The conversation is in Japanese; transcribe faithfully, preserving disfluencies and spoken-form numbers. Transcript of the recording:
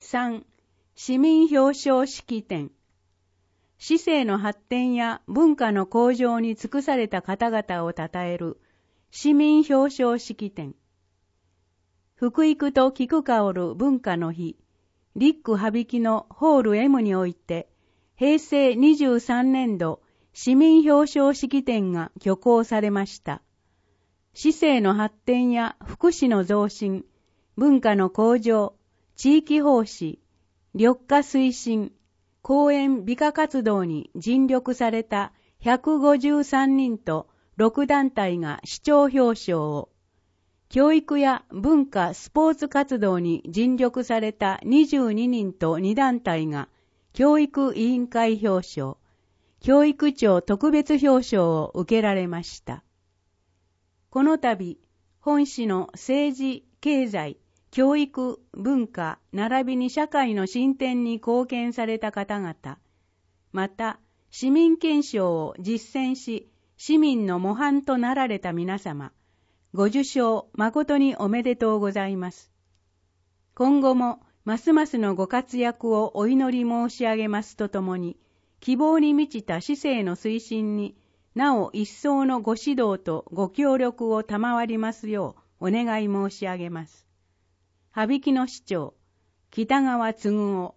さん、市民表彰式典。市政の発展や文化の向上に尽くされた方々を称える市民表彰式典。福育と菊香る文化の日、リック羽曳のホール エム において、平成にじゅうさんねんど市民表彰式典が挙行されました。市政の発展や福祉の増進、文化の向上、地域奉仕、緑化推進、公園美化活動に尽力されたひゃくごじゅうさんにんとろくだんたいが市長表彰を、教育や文化スポーツ活動に尽力されたにじゅうににんとにだんたいが教育委員会表彰、教育庁特別表彰を受けられました。この度、本市の政治、経済、教育、文化、並びに社会の進展に貢献された方々、また市民憲章を実践し、市民の模範となられた皆様、ご受賞誠におめでとうございます。今後もますますのご活躍をお祈り申し上げますとともに、希望に満ちた市政の推進になお一層のご指導とご協力を賜りますようお願い申し上げます。羽曳の市長、北川嗣夫。